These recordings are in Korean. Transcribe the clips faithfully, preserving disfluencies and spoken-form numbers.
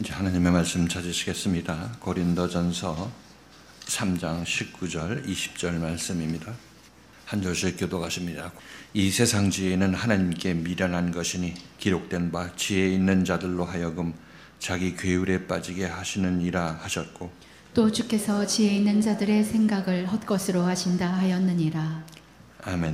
이제 하나님의 말씀 찾으시겠습니다. 고린도전서 삼 장 십구 절 이십 절 말씀입니다. 한 절씩 교독하십니다. 이 세상 지혜는 하나님께 미련한 것이니 기록된 바 지혜 있는 자들로 하여금 자기 괴율에 빠지게 하시느니라 하셨고, 또 주께서 지혜 있는 자들의 생각을 헛것으로 하신다 하였느니라. 아멘.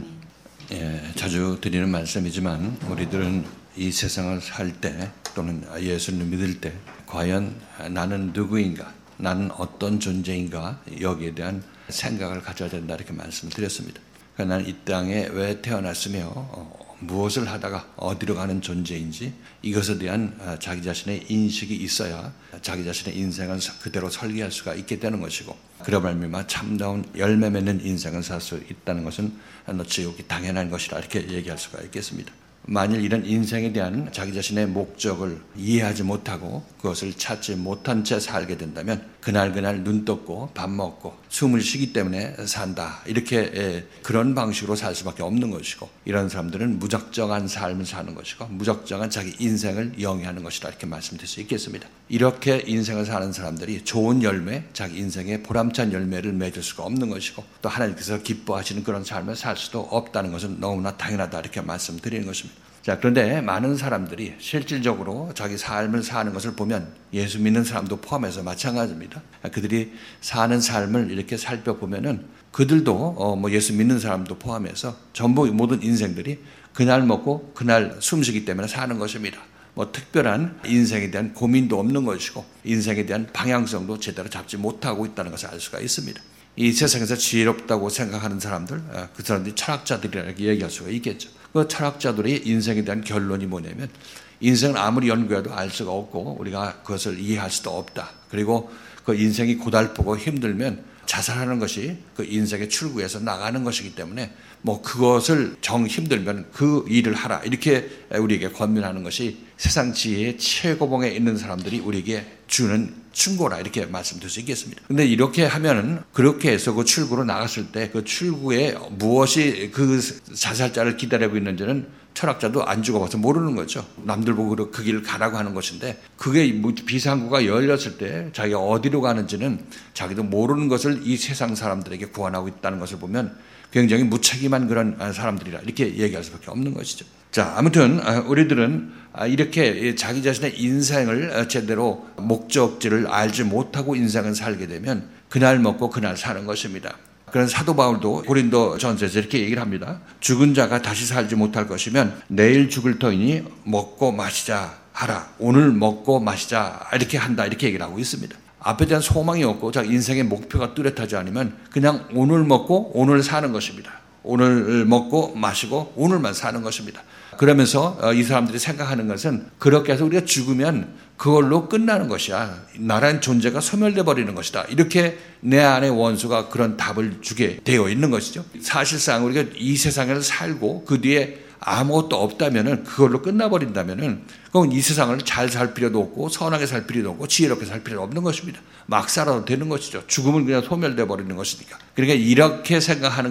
예, 자주 드리는 말씀이지만 우리들은 이 세상을 살 때 또는 예수를 믿을 때 과연 나는 누구인가, 나는 어떤 존재인가, 여기에 대한 생각을 가져야 된다 이렇게 말씀을 드렸습니다. 그러니까 나는 이 땅에 왜 태어났으며 어, 무엇을 하다가 어디로 가는 존재인지 이것에 대한 자기 자신의 인식이 있어야 자기 자신의 인생을 그대로 설계할 수가 있게 되는 것이고, 그러 말미암아 참다운 열매 맺는 인생을 살 수 있다는 것은 너치욕이 당연한 것이라 이렇게 얘기할 수가 있겠습니다. 만일 이런 인생에 대한 자기 자신의 목적을 이해하지 못하고 그것을 찾지 못한 채 살게 된다면 그날그날 눈 떴고 밥 먹고 숨을 쉬기 때문에 산다, 이렇게 그런 방식으로 살 수밖에 없는 것이고, 이런 사람들은 무적정한 삶을 사는 것이고 무적정한 자기 인생을 영위하는 것이다 이렇게 말씀드릴 수 있겠습니다. 이렇게 인생을 사는 사람들이 좋은 열매, 자기 인생의 보람찬 열매를 맺을 수가 없는 것이고, 또 하나님께서 기뻐하시는 그런 삶을 살 수도 없다는 것은 너무나 당연하다 이렇게 말씀드리는 것입니다. 자, 그런데 많은 사람들이 실질적으로 자기 삶을 사는 것을 보면 예수 믿는 사람도 포함해서 마찬가지입니다. 그들이 사는 삶을 이렇게 살펴보면은 그들도 어, 뭐 예수 믿는 사람도 포함해서 전부 모든 인생들이 그날 먹고 그날 숨쉬기 때문에 사는 것입니다. 뭐 특별한 인생에 대한 고민도 없는 것이고 인생에 대한 방향성도 제대로 잡지 못하고 있다는 것을 알 수가 있습니다. 이 세상에서 지혜롭다고 생각하는 사람들, 그 사람들이 철학자들이라고 얘기할 수가 있겠죠. 그 철학자들의 인생에 대한 결론이 뭐냐면, 인생은 아무리 연구해도 알 수가 없고 우리가 그것을 이해할 수도 없다. 그리고 그 인생이 고달프고 힘들면 자살하는 것이 그 인생의 출구에서 나가는 것이기 때문에 뭐 그것을 정 힘들면 그 일을 하라, 이렇게 우리에게 권면하는 것이 세상 지혜의 최고봉에 있는 사람들이 우리에게 주는 충고라 이렇게 말씀드릴 수 있겠습니다. 근데 이렇게 하면은 그렇게 해서 그 출구로 나갔을 때 그 출구에 무엇이 그 자살자를 기다리고 있는지는 철학자도 안 죽어봐서 모르는 거죠. 남들 보고 그 길을 가라고 하는 것인데 그게 비상구가 열렸을 때 자기가 어디로 가는지는 자기도 모르는 것을 이 세상 사람들에게 구원하고 있다는 것을 보면 굉장히 무책임한 그런 사람들이라 이렇게 얘기할 수밖에 없는 것이죠. 자, 아무튼 우리들은 이렇게 자기 자신의 인생을 제대로 목적지를 알지 못하고 인생을 살게 되면 그날 먹고 그날 사는 것입니다. 그런 사도 바울도 고린도 전서에서 이렇게 얘기를 합니다. 죽은 자가 다시 살지 못할 것이면 내일 죽을 터이니 먹고 마시자 하라. 오늘 먹고 마시자 이렇게 한다 이렇게 얘기를 하고 있습니다. 앞에 대한 소망이 없고 자기 인생의 목표가 뚜렷하지 않으면 그냥 오늘 먹고 오늘 사는 것입니다. 오늘 먹고 마시고 오늘만 사는 것입니다. 그러면서 이 사람들이 생각하는 것은 그렇게 해서 우리가 죽으면 그걸로 끝나는 것이야. 나라는 존재가 소멸돼 버리는 것이다. 이렇게 내 안에 원수가 그런 답을 주게 되어 있는 것이죠. 사실상 우리가 이 세상에서 살고 그 뒤에 아무것도 없다면은 그걸로 끝나버린다면은 그건 이 세상을 잘 살 필요도 없고 선하게 살 필요도 없고 지혜롭게 살 필요도 없는 것입니다. 막 살아도 되는 것이죠. 죽음은 그냥 소멸돼 버리는 것이니까. 그러니까 이렇게 생각하는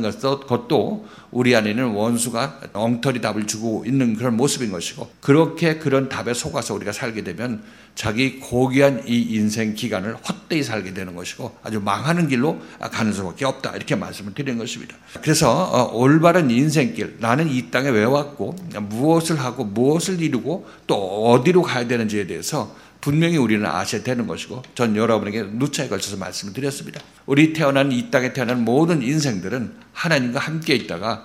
것도 우리 안에 있는 원수가 엉터리 답을 주고 있는 그런 모습인 것이고, 그렇게 그런 답에 속아서 우리가 살게 되면 자기 고귀한 이 인생 기간을 헛되이 살게 되는 것이고 아주 망하는 길로 가는 수밖에 없다 이렇게 말씀을 드리는 것입니다. 그래서 올바른 인생길, 나는 이 땅에 왜 왔고 무엇을 하고 무엇을 이루고 또 어디로 가야 되는지에 대해서 분명히 우리는 아셔야 되는 것이고, 전 여러분에게 누차에 걸쳐서 말씀을 드렸습니다. 우리 태어난 이 땅에 태어난 모든 인생들은 하나님과 함께 있다가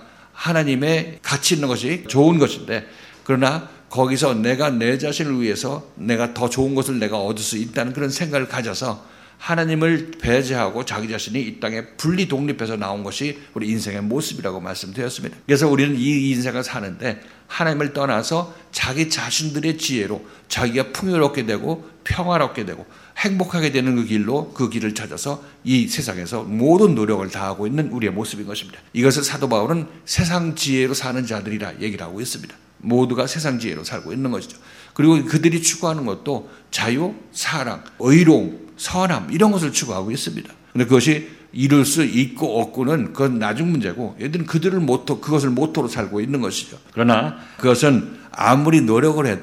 하나님의 가치 있는 것이 좋은 것인데, 그러나 거기서 내가 내 자신을 위해서 내가 더 좋은 것을 내가 얻을 수 있다는 그런 생각을 가져서 하나님을 배제하고 자기 자신이 이 땅에 분리 독립해서 나온 것이 우리 인생의 모습이라고 말씀드렸습니다. 그래서 우리는 이 인생을 사는데 하나님을 떠나서 자기 자신들의 지혜로 자기가 풍요롭게 되고 평화롭게 되고 행복하게 되는 그 길로 그 길을 찾아서 이 세상에서 모든 노력을 다하고 있는 우리의 모습인 것입니다. 이것을 사도 바울은 세상 지혜로 사는 자들이라 얘기를 하고 있습니다. 모두가 세상 지혜로 살고 있는 것이죠. 그리고 그들이 추구하는 것도 자유, 사랑, 의로움, 선함 이런 것을 추구하고 있습니다. 그런데 그것이 이룰 수 있고 없고는 그건 나중 문제고, 얘들은 그들을 모토, 그것을 모토로 살고 있는 것이죠. 그러나 그것은 아무리 노력을 해도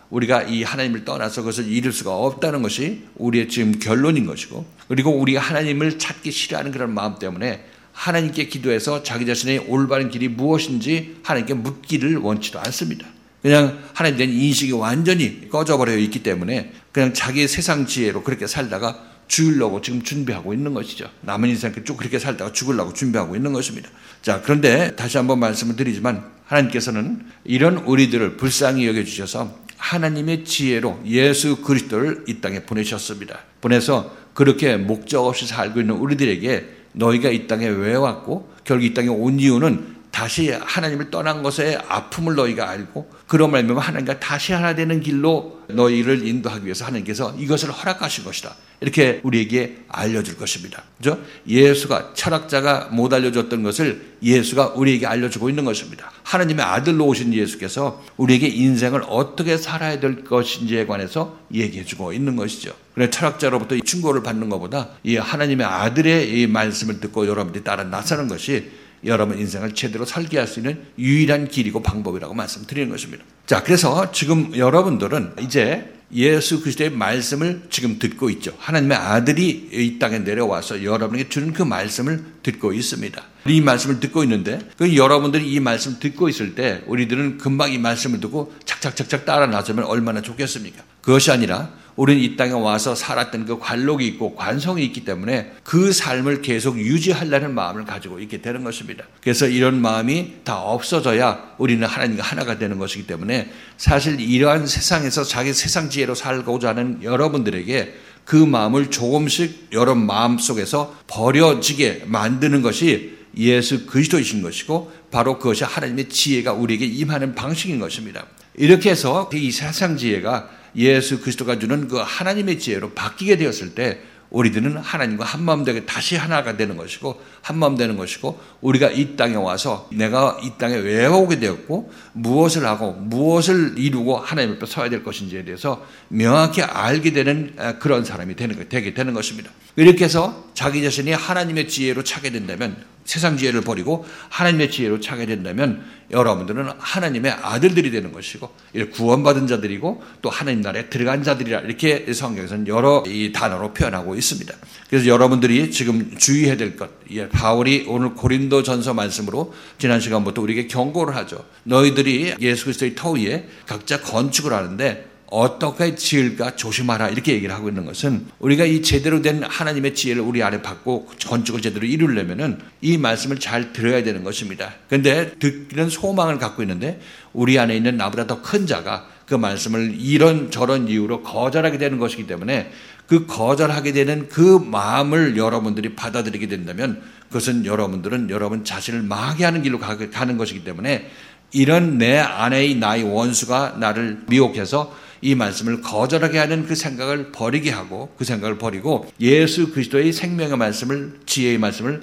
우리가 이 하나님을 떠나서 그것을 이룰 수가 없다는 것이 우리의 지금 결론인 것이고, 그리고 우리가 하나님을 찾기 싫어하는 그런 마음 때문에 하나님께 기도해서 자기 자신의 올바른 길이 무엇인지 하나님께 묻기를 원치도 않습니다. 그냥 하나님에 대한 인식이 완전히 꺼져버려 있기 때문에 그냥 자기의 세상 지혜로 그렇게 살다가 죽으려고 지금 준비하고 있는 것이죠. 남은 인생 쭉 그렇게 살다가 죽으려고 준비하고 있는 것입니다. 자, 그런데 다시 한번 말씀을 드리지만 하나님께서는 이런 우리들을 불쌍히 여겨주셔서 하나님의 지혜로 예수 그리스도를 이 땅에 보내셨습니다. 보내서 그렇게 목적 없이 살고 있는 우리들에게 너희가 이 땅에 왜 왔고 결국 이 땅에 온 이유는 다시 하나님을 떠난 것의 아픔을 너희가 알고 그로 말미암아 하나님과 다시 하나 되는 길로 너희를 인도하기 위해서 하나님께서 이것을 허락하신 것이다. 이렇게 우리에게 알려줄 것입니다. 그죠? 예수가 철학자가 못 알려줬던 것을 예수가 우리에게 알려주고 있는 것입니다. 하나님의 아들로 오신 예수께서 우리에게 인생을 어떻게 살아야 될 것인지에 관해서 얘기해주고 있는 것이죠. 그래서 철학자로부터 이 충고를 받는 것보다 이 하나님의 아들의 이 말씀을 듣고 여러분들이 따라 나서는 것이 여러분 인생을 제대로 설계할 수 있는 유일한 길이고 방법이라고 말씀드리는 것입니다. 자, 그래서 지금 여러분들은 이제 예수 그리스도의 말씀을 지금 듣고 있죠. 하나님의 아들이 이 땅에 내려와서 여러분에게 주는 그 말씀을 듣고 있습니다. 이 말씀을 듣고 있는데 그 여러분들이 이 말씀을 듣고 있을 때 우리들은 금방 이 말씀을 듣고 착착착착 따라 나서면 얼마나 좋겠습니까? 그것이 아니라 우리는 이 땅에 와서 살았던 그 관록이 있고 관성이 있기 때문에 그 삶을 계속 유지하려는 마음을 가지고 있게 되는 것입니다. 그래서 이런 마음이 다 없어져야 우리는 하나님과 하나가 되는 것이기 때문에 사실 이러한 세상에서 자기 세상 지혜로 살고자 하는 여러분들에게 그 마음을 조금씩 여러분 마음속에서 버려지게 만드는 것이 예수 그리스도이신 것이고 바로 그것이 하나님의 지혜가 우리에게 임하는 방식인 것입니다. 이렇게 해서 이 세상 지혜가 예수 그리스도가 주는 그 하나님의 지혜로 바뀌게 되었을 때 우리들은 하나님과 한마음 되게 다시 하나가 되는 것이고 한마음 되는 것이고 우리가 이 땅에 와서 내가 이 땅에 왜 오게 되었고 무엇을 하고 무엇을 이루고 하나님 앞에 서야 될 것인지에 대해서 명확히 알게 되는 그런 사람이 되는, 되게 되는 것입니다. 이렇게 해서 자기 자신이 하나님의 지혜로 차게 된다면 세상 지혜를 버리고 하나님의 지혜로 차게 된다면 여러분들은 하나님의 아들들이 되는 것이고 구원받은 자들이고 또 하나님 나라에 들어간 자들이라 이렇게 성경에서는 여러 이 단어로 표현하고 있습니다. 그래서 여러분들이 지금 주의해야 될 것, 바울이 오늘 고린도전서 말씀으로 지난 시간부터 우리에게 경고를 하죠. 너희들이 예수 그리스도의 터 위에 각자 건축을 하는데 어떻게 지을까 조심하라 이렇게 얘기를 하고 있는 것은 우리가 이 제대로 된 하나님의 지혜를 우리 안에 받고 건축을 제대로 이루려면은 이 말씀을 잘 들어야 되는 것입니다. 그런데 듣기는 소망을 갖고 있는데 우리 안에 있는 나보다 더 큰 자가 그 말씀을 이런 저런 이유로 거절하게 되는 것이기 때문에 그 거절하게 되는 그 마음을 여러분들이 받아들이게 된다면 그것은 여러분들은 여러분 자신을 망하게 하는 길로 가는 것이기 때문에 이런 내 안의 나의 원수가 나를 미혹해서 이 말씀을 거절하게 하는 그 생각을 버리게 하고 그 생각을 버리고 예수 그리스도의 생명의 말씀을 지혜의 말씀을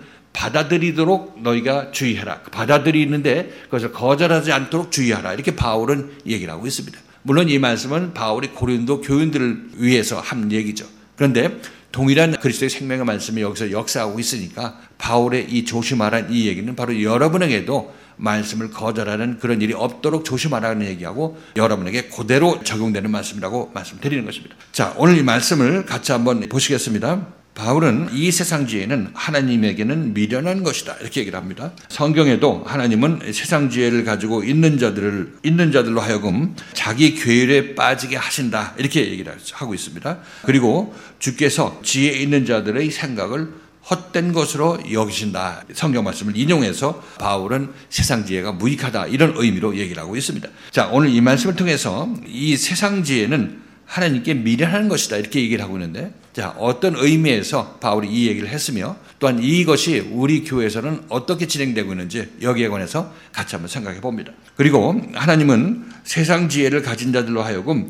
받아들이도록 너희가 주의해라. 받아들이는데 그것을 거절하지 않도록 주의하라. 이렇게 바울은 얘기를 하고 있습니다. 물론 이 말씀은 바울이 고린도 교인들을 위해서 한 얘기죠. 그런데 동일한 그리스도의 생명의 말씀이 여기서 역사하고 있으니까 바울의 이 조심하라는 이 얘기는 바로 여러분에게도 말씀을 거절하는 그런 일이 없도록 조심하라는 얘기하고 여러분에게 그대로 적용되는 말씀이라고 말씀드리는 것입니다. 자, 오늘 이 말씀을 같이 한번 보시겠습니다. 바울은 이 세상 지혜는 하나님에게는 미련한 것이다 이렇게 얘기를 합니다. 성경에도 하나님은 세상 지혜를 가지고 있는 자들을 있는 자들로 하여금 자기 괴율에 빠지게 하신다 이렇게 얘기를 하고 있습니다. 그리고 주께서 지혜 있는 자들의 생각을 헛된 것으로 여기신다. 성경 말씀을 인용해서 바울은 세상 지혜가 무익하다 이런 의미로 얘기를 하고 있습니다. 자, 오늘 이 말씀을 통해서 이 세상 지혜는 하나님께 미련한 것이다 이렇게 얘기를 하고 있는데 자, 어떤 의미에서 바울이 이 얘기를 했으며 또한 이것이 우리 교회에서는 어떻게 진행되고 있는지 여기에 관해서 같이 한번 생각해 봅니다. 그리고 하나님은 세상 지혜를 가진 자들로 하여금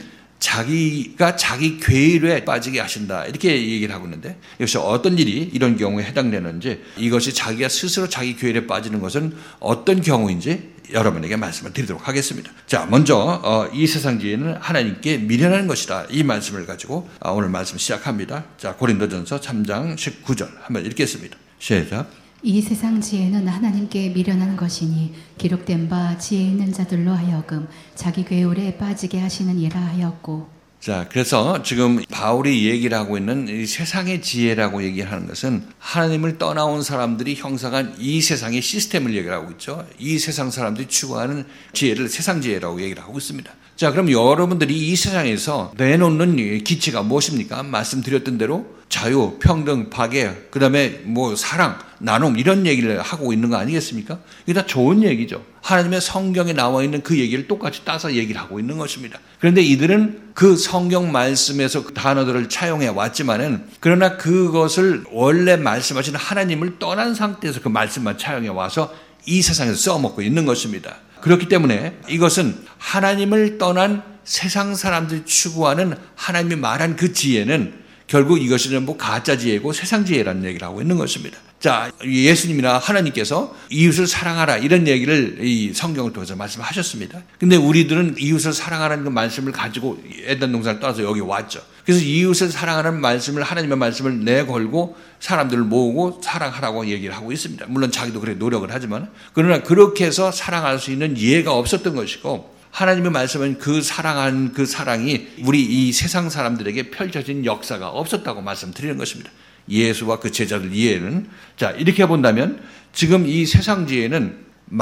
자기가 자기 괴일에 빠지게 하신다 이렇게 얘기를 하고 있는데 여기서 어떤 일이 이런 경우에 해당되는지 이것이 자기가 스스로 자기 괴일에 빠지는 것은 어떤 경우인지 여러분에게 말씀을 드리도록 하겠습니다. 자, 먼저 이 세상 지혜는 하나님께 미련한 것이다 이 말씀을 가지고 오늘 말씀 시작합니다. 자, 고린도전서 삼 장 십구 절 한번 읽겠습니다. 시작. 이 세상 지혜는 하나님께 미련한 것이니 기록된 바 지혜 있는 자들로 하여금 자기 괴울에 빠지게 하시는 이라 하였고. 자, 그래서 지금 바울이 얘기를 하고 있는 이 세상의 지혜라고 얘기하는 것은 하나님을 떠나온 사람들이 형성한 이 세상의 시스템을 얘기를 하고 있죠. 이 세상 사람들이 추구하는 지혜를 세상 지혜라고 얘기를 하고 있습니다. 자, 그럼 여러분들이 이 세상에서 내놓는 기치가 무엇입니까? 말씀드렸던 대로 자유, 평등, 박애, 그 다음에 뭐 사랑, 나눔 이런 얘기를 하고 있는 거 아니겠습니까? 이게 다 좋은 얘기죠. 하나님의 성경에 나와 있는 그 얘기를 똑같이 따서 얘기를 하고 있는 것입니다. 그런데 이들은 그 성경 말씀에서 그 단어들을 차용해 왔지만은 그러나 그것을 원래 말씀하시는 하나님을 떠난 상태에서 그 말씀만 차용해 와서 이 세상에서 써먹고 있는 것입니다. 그렇기 때문에 이것은 하나님을 떠난 세상 사람들이 추구하는 하나님이 말한 그 지혜는 결국 이것이 전부 가짜 지혜고 세상 지혜라는 얘기를 하고 있는 것입니다. 자, 예수님이나 하나님께서 이웃을 사랑하라 이런 얘기를 이 성경을 통해서 말씀하셨습니다. 근데 우리들은 이웃을 사랑하라는 그 말씀을 가지고 에덴 동산을 떠나서 여기 왔죠. 그래서 이웃을 사랑하는 말씀을 하나님의 말씀을 내걸고 사람들을 모으고 사랑하라고 얘기를 하고 있습니다. 물론 자기도 그렇게 노력을 하지만 그러나 그렇게 해서 사랑할 수 있는 이해가 없었던 것이고 하나님의 말씀은 그 사랑한 그 사랑이 우리 이 세상 사람들에게 펼쳐진 역사가 없었다고 말씀드리는 것입니다. 예수와 그 제자들 이해는. 자, 이렇게 본다면 지금 이 세상 지혜는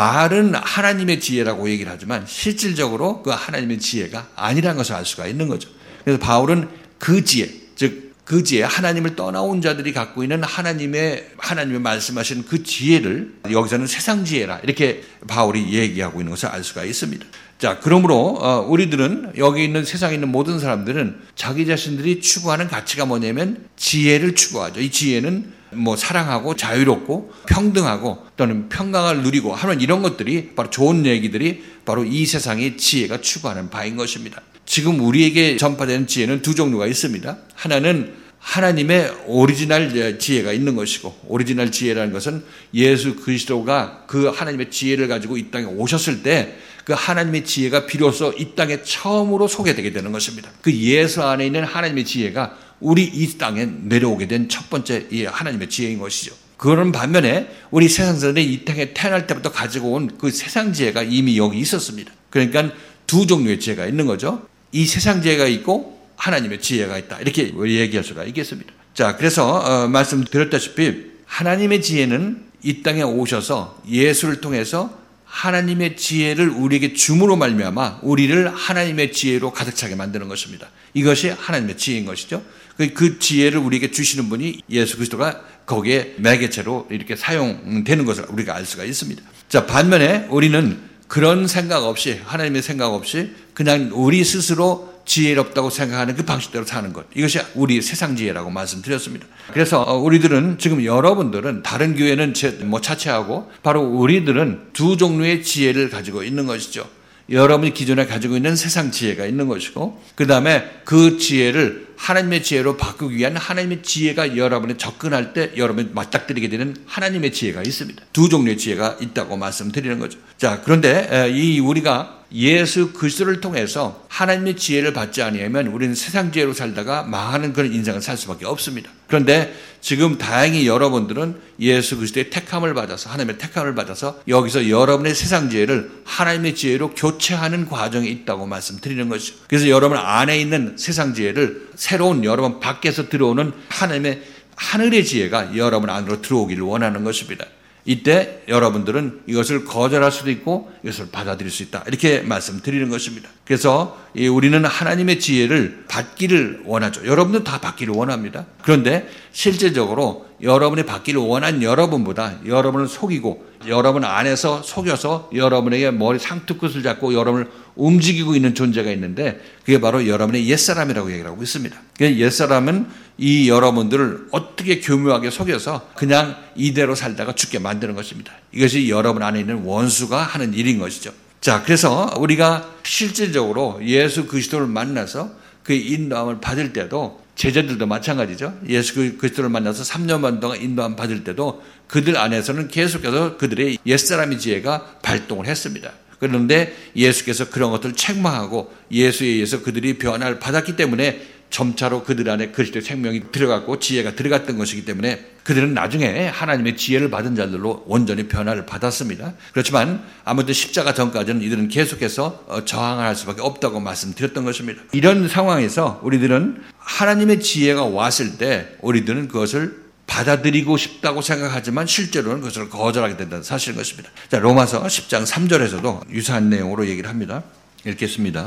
말은 하나님의 지혜라고 얘기를 하지만 실질적으로 그 하나님의 지혜가 아니라는 것을 알 수가 있는 거죠. 그래서 바울은 그 지혜, 즉 그 지혜, 하나님을 떠나온 자들이 갖고 있는 하나님의 하나님의 말씀하신 그 지혜를 여기서는 세상 지혜라 이렇게 바울이 얘기하고 있는 것을 알 수가 있습니다. 자, 그러므로 우리들은 여기 있는 세상에 있는 모든 사람들은 자기 자신들이 추구하는 가치가 뭐냐면 지혜를 추구하죠. 이 지혜는 뭐 사랑하고 자유롭고 평등하고 또는 평강을 누리고 하는 이런 것들이 바로 좋은 얘기들이 바로 이 세상의 지혜가 추구하는 바인 것입니다. 지금 우리에게 전파되는 지혜는 두 종류가 있습니다. 하나는 하나님의 오리지널 지혜가 있는 것이고, 오리지널 지혜라는 것은 예수 그리스도가 그 하나님의 지혜를 가지고 이 땅에 오셨을 때 그 하나님의 지혜가 비로소 이 땅에 처음으로 소개되게 되는 것입니다. 그 예수 안에 있는 하나님의 지혜가 우리 이 땅에 내려오게 된 첫 번째 이 하나님의 지혜인 것이죠. 그런 반면에 우리 세상 사람들이 이 땅에 태어날 때부터 가지고 온 그 세상 지혜가 이미 여기 있었습니다. 그러니까 두 종류의 지혜가 있는 거죠. 이 세상 지혜가 있고 하나님의 지혜가 있다. 이렇게 얘기할 수가 있겠습니다. 자, 그래서 어, 말씀드렸다시피 하나님의 지혜는 이 땅에 오셔서 예수를 통해서 하나님의 지혜를 우리에게 줌으로 말미암아 우리를 하나님의 지혜로 가득 차게 만드는 것입니다. 이것이 하나님의 지혜인 것이죠. 그 지혜를 우리에게 주시는 분이 예수 그리스도가 거기에 매개체로 이렇게 사용되는 것을 우리가 알 수가 있습니다. 자, 반면에 우리는 그런 생각 없이, 하나님의 생각 없이 그냥 우리 스스로 지혜롭다고 생각하는 그 방식대로 사는 것, 이것이 우리 세상 지혜라고 말씀드렸습니다. 그래서 우리들은 지금 여러분들은 다른 교회는 뭐 차치하고 바로 우리들은 두 종류의 지혜를 가지고 있는 것이죠. 여러분이 기존에 가지고 있는 세상 지혜가 있는 것이고, 그 다음에 그 지혜를 하나님의 지혜로 바꾸기 위한 하나님의 지혜가 여러분에 접근할 때 여러분이 맞닥뜨리게 되는 하나님의 지혜가 있습니다. 두 종류의 지혜가 있다고 말씀드리는 거죠. 자, 그런데 이 우리가 예수 그리스도를 통해서 하나님의 지혜를 받지 아니하면 우리는 세상 지혜로 살다가 망하는 그런 인생을 살 수밖에 없습니다. 그런데 지금 다행히 여러분들은 예수 그리스도의 택함을 받아서, 하나님의 택함을 받아서 여기서 여러분의 세상 지혜를 하나님의 지혜로 교체하는 과정에 있다고 말씀드리는 것이죠. 그래서 여러분 안에 있는 세상 지혜를 새로운 여러분 밖에서 들어오는 하나님의 하늘의 지혜가 여러분 안으로 들어오기를 원하는 것입니다. 이때 여러분들은 이것을 거절할 수도 있고 이것을 받아들일 수 있다. 이렇게 말씀드리는 것입니다. 그래서 우리는 하나님의 지혜를 받기를 원하죠. 여러분도 다 받기를 원합니다. 그런데 실제적으로 여러분이 받기를 원한 여러분보다 여러분을 속이고 여러분 안에서 속여서 여러분에게 머리 상투끝을 잡고 여러분을 움직이고 있는 존재가 있는데 그게 바로 여러분의 옛사람이라고 얘기를 하고 있습니다. 옛사람은 이 여러분들을 어떻게 교묘하게 속여서 그냥 이대로 살다가 죽게 만드는 것입니다. 이것이 여러분 안에 있는 원수가 하는 일인 것이죠. 자, 그래서 우리가 실질적으로 예수 그리스도를 만나서 그 인도함을 받을 때도 제자들도 마찬가지죠. 예수 그리스도를 만나서 삼 년 반 동안 인도함 받을 때도 그들 안에서는 계속해서 그들의 옛사람의 지혜가 발동을 했습니다. 그런데 예수께서 그런 것들을 책망하고 예수에 의해서 그들이 변화를 받았기 때문에 점차로 그들 안에 그리스도의 생명이 들어갔고 지혜가 들어갔던 것이기 때문에 그들은 나중에 하나님의 지혜를 받은 자들로 온전히 변화를 받았습니다. 그렇지만 아무튼 십자가 전까지는 이들은 계속해서 저항할 수밖에 없다고 말씀드렸던 것입니다. 이런 상황에서 우리들은 하나님의 지혜가 왔을 때 우리들은 그것을 받아들이고 싶다고 생각하지만 실제로는 그것을 거절하게 된다는 사실인 것입니다. 자, 로마서 십 장 삼 절에서도 유사한 내용으로 얘기를 합니다. 읽겠습니다.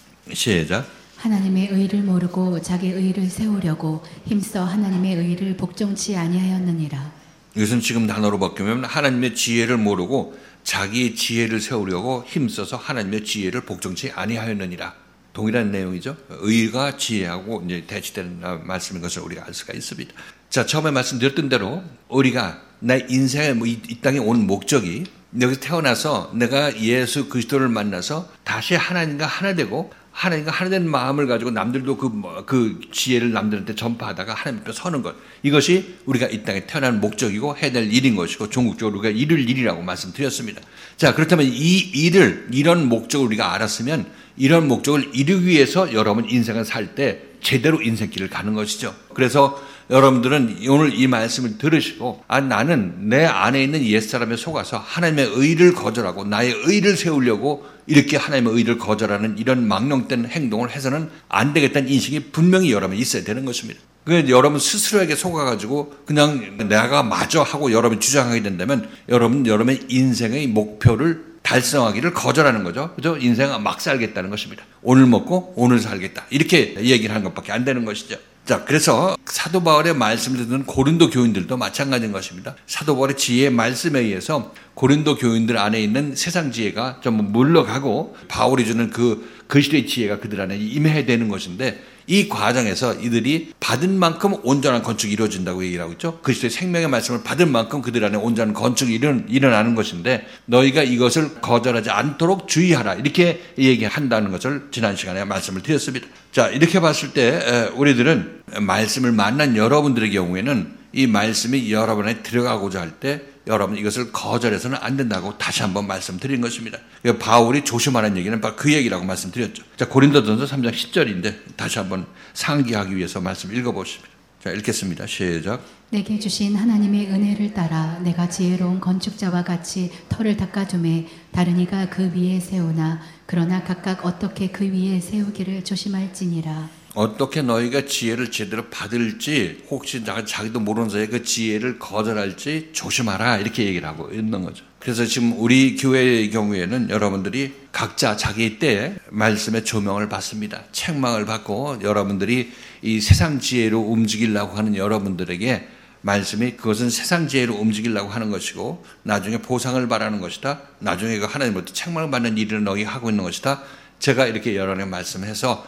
시작. 하나님의 의를 모르고 자기 의를 세우려고 힘써 하나님의 의를 복종치 아니하였느니라. 이것은 지금 단어로 바꾸면 하나님의 지혜를 모르고 자기 지혜를 세우려고 힘써서 하나님의 지혜를 복종치 아니하였느니라. 동일한 내용이죠. 의가 지혜하고 이제 대치되는 말씀인 것을 우리가 알 수가 있습니다. 자, 처음에 말씀드렸던 대로 우리가 내 인생의 뭐 이, 이 땅에 온 목적이 여기서 태어나서 내가 예수 그리스도를 만나서 다시 하나님과 하나 되고 하나님과 하나 된 마음을 가지고 남들도 그, 그 지혜를 남들한테 전파하다가 하나님 앞에 서는 것. 이것이 우리가 이 땅에 태어난 목적이고 해야 될 일인 것이고 종국적으로 우리가 이룰 일이라고 말씀드렸습니다. 자, 그렇다면 이 일을, 이런 목적을 우리가 알았으면 이런 목적을 이루기 위해서 여러분 인생을 살 때 제대로 인생길을 가는 것이죠. 그래서 여러분들은 오늘 이 말씀을 들으시고 아 나는 내 안에 있는 옛사람에 속아서 하나님의 의를 거절하고 나의 의를 세우려고 이렇게 하나님의 의를 거절하는 이런 망령된 행동을 해서는 안 되겠다는 인식이 분명히 여러분이 있어야 되는 것입니다. 그 여러분 스스로에게 속아가지고 그냥 내가 맞아 하고 여러분이 주장하게 된다면 여러분 여러분의 인생의 목표를 달성하기를 거절하는 거죠. 그죠? 인생은 막 살겠다는 것입니다. 오늘 먹고 오늘 살겠다. 이렇게 얘기를 하는 것밖에 안 되는 것이죠. 자, 그래서 사도 바울의 말씀을 듣는 고린도 교인들도 마찬가지인 것입니다. 사도 바울의 지혜의 말씀에 의해서 고린도 교인들 안에 있는 세상 지혜가 전부 물러가고 바울이 주는 그 그리스도의 지혜가 그들 안에 임해야 되는 것인데 이 과정에서 이들이 받은 만큼 온전한 건축이 이루어진다고 얘기를 하고 있죠. 그리스도의 생명의 말씀을 받은 만큼 그들 안에 온전한 건축이 일어나는, 일어나는 것인데 너희가 이것을 거절하지 않도록 주의하라 이렇게 얘기한다는 것을 지난 시간에 말씀을 드렸습니다. 자, 이렇게 봤을 때 우리들은 말씀을 만난 여러분들의 경우에는 이 말씀이 여러분 안에 들어가고자 할 때 여러분 이것을 거절해서는 안 된다고 다시 한번 말씀드린 것입니다. 바울이 조심하라는 얘기는 바로 그 얘기라고 말씀드렸죠. 자, 고린도전서 삼 장 십 절인데 다시 한번 상기하기 위해서 말씀 읽어보십니다. 자, 읽겠습니다. 시작. 내게 주신 하나님의 은혜를 따라 내가 지혜로운 건축자와 같이 터를 닦아주매 다른 이가 그 위에 세우나 그러나 각각 어떻게 그 위에 세우기를 조심할지니라. 어떻게 너희가 지혜를 제대로 받을지 혹시 자기도 모르는 사이에 그 지혜를 거절할지 조심하라 이렇게 얘기를 하고 있는 거죠. 그래서 지금 우리 교회의 경우에는 여러분들이 각자 자기 때에 말씀의 조명을 받습니다. 책망을 받고 여러분들이 이 세상 지혜로 움직이려고 하는 여러분들에게 말씀이 그것은 세상 지혜로 움직이려고 하는 것이고 나중에 보상을 바라는 것이다. 나중에 그 하나님으로부터 책망을 받는 일을 너희 하고 있는 것이다. 제가 이렇게 여러분에게 말씀해서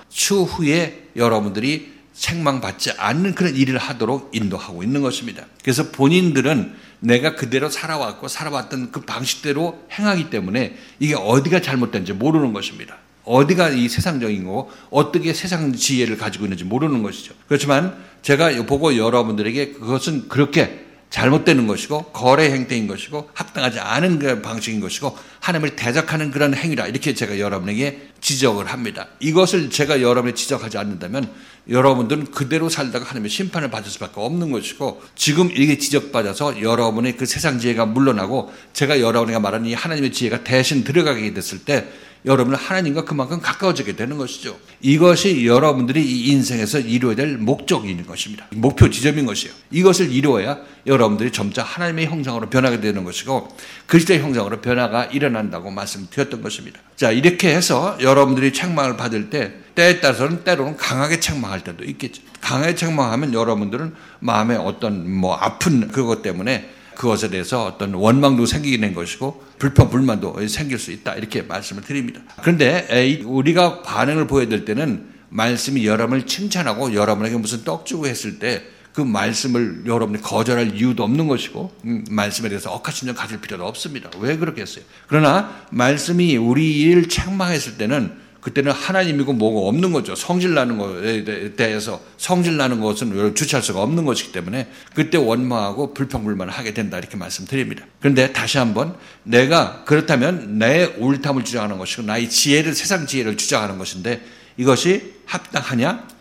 추후에 여러분들이 책망받지 않는 그런 일을 하도록 인도하고 있는 것입니다. 그래서 본인들은 내가 그대로 살아왔고 살아왔던 그 방식대로 행하기 때문에 이게 어디가 잘못된지 모르는 것입니다. 어디가 이 세상적인 거고 어떻게 세상 지혜를 가지고 있는지 모르는 것이죠. 그렇지만 제가 보고 여러분들에게 그것은 그렇게 잘못되는 것이고 거래 행태인 것이고 합당하지 않은 그런 방식인 것이고 하나님을 대적하는 그런 행위라 이렇게 제가 여러분에게 지적을 합니다. 이것을 제가 여러분에게 지적하지 않는다면 여러분들은 그대로 살다가 하나님의 심판을 받을 수밖에 없는 것이고 지금 이렇게 지적받아서 여러분의 그 세상 지혜가 물러나고 제가 여러분에게 말하는 이 하나님의 지혜가 대신 들어가게 됐을 때 여러분은 하나님과 그만큼 가까워지게 되는 것이죠. 이것이 여러분들이 이 인생에서 이루어야 될 목적인 것입니다. 목표 지점인 것이에요. 이것을 이루어야 여러분들이 점차 하나님의 형상으로 변하게 되는 것이고 그리스도의 형상으로 변화가 일어난다고 말씀드렸던 것입니다. 자, 이렇게 해서 여러분들이 책망을 받을 때 때에 따라서는 때로는 강하게 책망할 때도 있겠죠. 강하게 책망하면 여러분들은 마음에 어떤 뭐 아픈 그것 때문에 그것에 대해서 어떤 원망도 생기게 된 것이고 불평, 불만도 생길 수 있다 이렇게 말씀을 드립니다. 그런데 우리가 반응을 보여야 될 때는 말씀이 여러분을 칭찬하고 여러분에게 무슨 떡 주고 했을 때 그 말씀을 여러분이 거절할 이유도 없는 것이고 말씀에 대해서 억하심정 가질 필요도 없습니다. 왜 그렇겠어요? 그러나 말씀이 우리를 책망했을 때는 그때는 하나님이고 뭐고 없는 거죠. 성질나는 것에 대해서 성질나는 것은 주체할 수가 없는 것이기 때문에 그때 원망하고 불평불만을 하게 된다 이렇게 말씀드립니다. 그런데 다시 한번 내가 그렇다면 내 옳담을 주장하는 것이고 나의 지혜를 세상 지혜를 주장하는 것인데 이것이 합당하냐?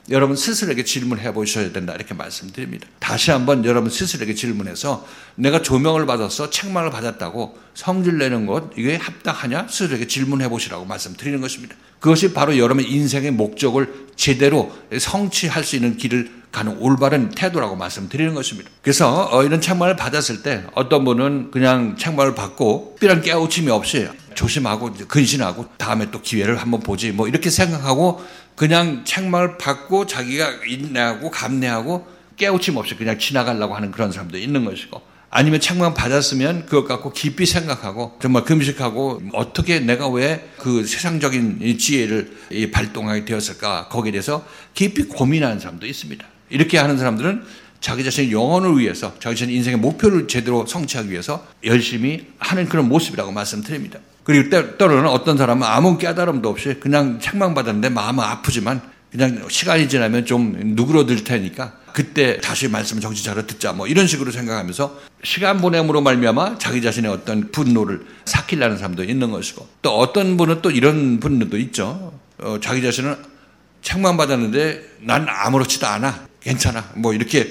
여러분 스스로에게 질문해 보셔야 된다 이렇게 말씀드립니다. 다시 한번 여러분 스스로에게 질문해서 내가 조명을 받아서 책망을 받았다고 성질 내는 것 이게 합당하냐? 스스로에게 질문해 보시라고 말씀드리는 것입니다. 그것이 바로 여러분의 인생의 목적을 제대로 성취할 수 있는 길을 가는 올바른 태도라고 말씀드리는 것입니다. 그래서 이런 책망을 받았을 때 어떤 분은 그냥 책망을 받고 특별한 깨우침이 없이 조심하고 근신하고 다음에 또 기회를 한번 보지 뭐 이렇게 생각하고 그냥 책망을 받고 자기가 인내하고 감내하고 깨우침 없이 그냥 지나가려고 하는 그런 사람도 있는 것이고, 아니면 책망 받았으면 그것 갖고 깊이 생각하고 정말 금식하고 어떻게 내가 왜 그 세상적인 지혜를 발동하게 되었을까 거기에 대해서 깊이 고민하는 사람도 있습니다. 이렇게 하는 사람들은 자기 자신의 영혼을 위해서 자기 자신의 인생의 목표를 제대로 성취하기 위해서 열심히 하는 그런 모습이라고 말씀드립니다. 그리고 때로는 어떤 사람은 아무 깨달음도 없이 그냥 책망받았는데 마음은 아프지만 그냥 시간이 지나면 좀 누그러들 테니까 그때 다시 말씀을 정신 차려 듣자 뭐 이런 식으로 생각하면서 시간 보냄으로 말미암아 자기 자신의 어떤 분노를 삭히려는 사람도 있는 것이고, 또 어떤 분은 또 이런 분도 있죠. 어, 자기 자신은 책망받았는데 난 아무렇지도 않아, 괜찮아 뭐 이렇게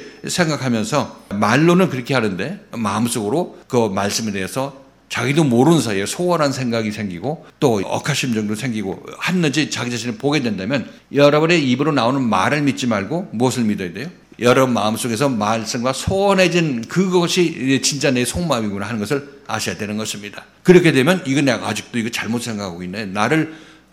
생각하면서 말로는 그렇게 하는데 마음속으로 그 말씀에 대해서 자기도 모르는 사이에 소원한 생각이 생기고 또 억하심정도 생기고 했는지 자기 자신을 보게 된다면 여러분의 입으로 나오는 말을 믿지 말고 무엇을 믿어야 돼요? 여러분 마음속에서 말씀과 소원해진 그것이 진짜 내 속마음이구나 하는 것을 아셔야 되는 것입니다. 그렇게 되면 이거 내가 아직도 이거 잘못 생각하고 있네, 나를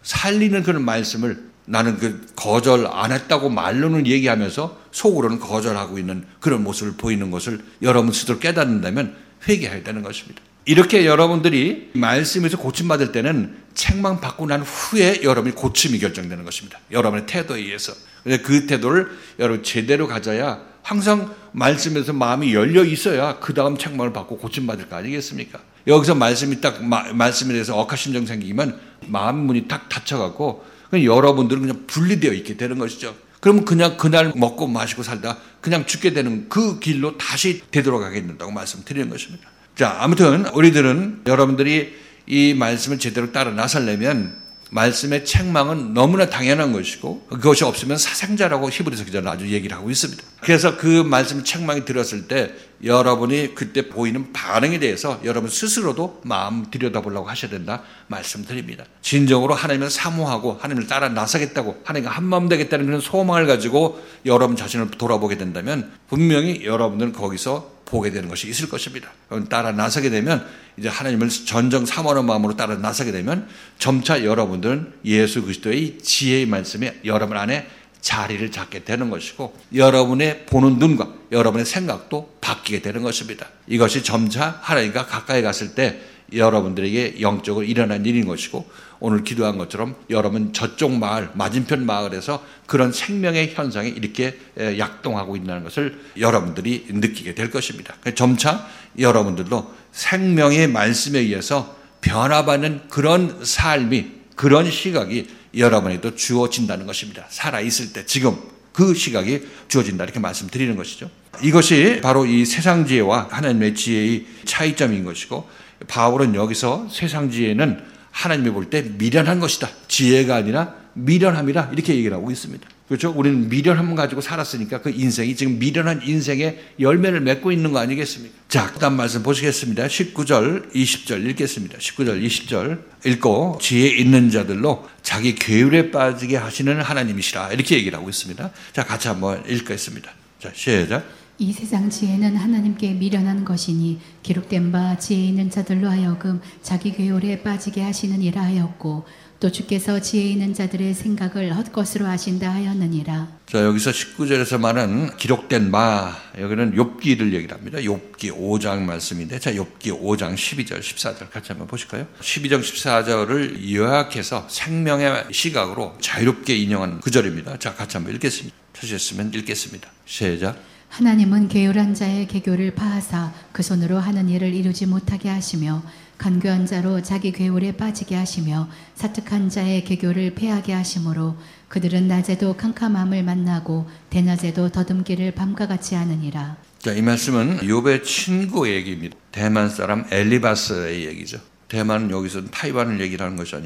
살리는 그런 말씀을 나는 그 거절 안 했다고 말로는 얘기하면서 속으로는 거절하고 있는 그런 모습을 보이는 것을 여러분 스스로 깨닫는다면 회개해야 되는 것입니다. 이렇게 여러분들이 말씀에서 고침받을 때는 책망받고 난 후에 여러분이 고침이 결정되는 것입니다. 여러분의 태도에 의해서. 그 태도를 여러분 제대로 가져야 항상 말씀에서 마음이 열려 있어야 그 다음 책망을 받고 고침받을 거 아니겠습니까? 여기서 말씀이 딱 마, 말씀에 대해서 억하심정 생기면 마음 문이 딱 닫혀갖고 여러분들은 그냥 분리되어 있게 되는 것이죠. 그러면 그냥 그날 먹고 마시고 살다 그냥 죽게 되는 그 길로 다시 되돌아가게 된다고 말씀드리는 것입니다. 자, 아무튼 우리들은 여러분들이 이 말씀을 제대로 따라 나서려면 말씀의 책망은 너무나 당연한 것이고 그것이 없으면 사생자라고 히브리서 기자는 아주 얘기를 하고 있습니다. 그래서 그 말씀 책망이 들었을 때 여러분이 그때 보이는 반응에 대해서 여러분 스스로도 마음 들여다보려고 하셔야 된다 말씀드립니다. 진정으로 하나님을 사모하고 하나님을 따라 나서겠다고 하나님과 한마음 되겠다는 그런 소망을 가지고 여러분 자신을 돌아보게 된다면 분명히 여러분들은 거기서 보게 되는 것이 있을 것입니다. 따라 나서게 되면 이제 하나님을 전정 사모하는 마음으로 따라 나서게 되면 점차 여러분들은 예수 그리스도의 지혜의 말씀에 여러분 안에 자리를 잡게 되는 것이고 여러분의 보는 눈과 여러분의 생각도 바뀌게 되는 것입니다. 이것이 점차 하나님과 가까이 갔을 때 여러분들에게 영적으로 일어난 일인 것이고 오늘 기도한 것처럼 여러분 저쪽 마을 맞은편 마을에서 그런 생명의 현상이 이렇게 약동하고 있다는 것을 여러분들이 느끼게 될 것입니다. 점차 여러분들도 생명의 말씀에 의해서 변화받는 그런 삶이 그런 시각이 여러분에도 주어진다는 것입니다. 살아있을 때 지금 그 시각이 주어진다 이렇게 말씀드리는 것이죠. 이것이 바로 이 세상 지혜와 하나님의 지혜의 차이점인 것이고 바울은 여기서 세상 지혜는 하나님이 볼 때 미련한 것이다. 지혜가 아니라 미련함이다. 이렇게 얘기를 하고 있습니다. 그렇죠? 우리는 미련함을 가지고 살았으니까 그 인생이 지금 미련한 인생의 열매를 맺고 있는 거 아니겠습니까? 자, 그 다음 말씀 보시겠습니다. 십구 절, 이십 절 읽겠습니다. 십구 절, 이십 절 읽고 지혜 있는 자들로 자기 괴율에 빠지게 하시는 하나님이시라. 이렇게 얘기를 하고 있습니다. 자, 같이 한번 읽겠습니다. 자, 시작. 이 세상 지혜는 하나님께 미련한 것이니 기록된 바 지혜 있는 자들로 하여금 자기 괴율에 빠지게 하시는 이라 하였고 또 주께서 지혜 있는 자들의 생각을 헛것으로 하신다 하였느니라. 자, 여기서 십구 절에서 말하는 기록된 바, 여기는 욥기를 얘기를 합니다. 욥기 오 장 말씀인데, 자, 욥기 오 장 십이 절, 십사 절 같이 한번 보실까요? 십이 장 십사 절을 요약해서 생명의 시각으로 자유롭게 인용한 구절입니다. 자, 같이 한번 읽겠습니다. 찾으셨으면 읽겠습니다. 시작. 하나님은 게으른 자의 계교를 파하사 그 손으로 하는 일을 이루지 못하게 하시며 간교한 자로 자기 괴울에 빠지게 하시며 사특한 자의 계교를 패하게 하심으로 그들은 낮에도 캄캄함을 만나고 대낮에도 더듬기를 밤과 같이 하느니라. 자, 이 말씀은 욥의 친구 얘기입니다. 대만 사람 엘리바스의 얘기죠. 대만은 여기서 타이완을 얘기를 하는 것이 아니라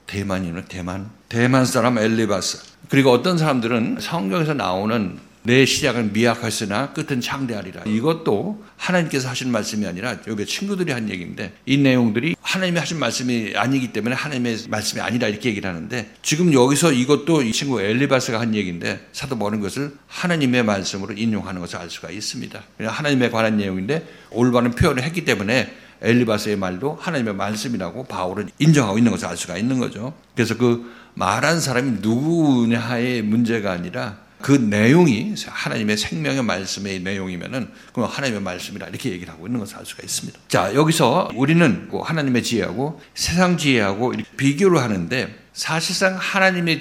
대만이는 대만. 대만 사람 엘리바스. 그리고 어떤 사람들은 성경에서 나오는 내 시작은 미약하으나 끝은 창대하리라. 이것도 하나님께서 하신 말씀이 아니라 여기 친구들이 한 얘기인데, 이 내용들이 하나님이 하신 말씀이 아니기 때문에 하나님의 말씀이 아니라 이렇게 얘기를 하는데, 지금 여기서 이것도 이 친구 엘리바스가 한 얘기인데 사도 바울은 것을 하나님의 말씀으로 인용하는 것을 알 수가 있습니다. 하나님에 관한 내용인데 올바른 표현을 했기 때문에 엘리바스의 말도 하나님의 말씀이라고 바울은 인정하고 있는 것을 알 수가 있는 거죠. 그래서 그 말한 사람이 누구냐의 문제가 아니라 그 내용이 하나님의 생명의 말씀의 내용이면은 그럼 하나님의 말씀이라 이렇게 얘기를 하고 있는 것을 알 수가 있습니다. 자, 여기서 우리는 하나님의 지혜하고 세상 지혜하고 비교를 하는데, 사실상 하나님의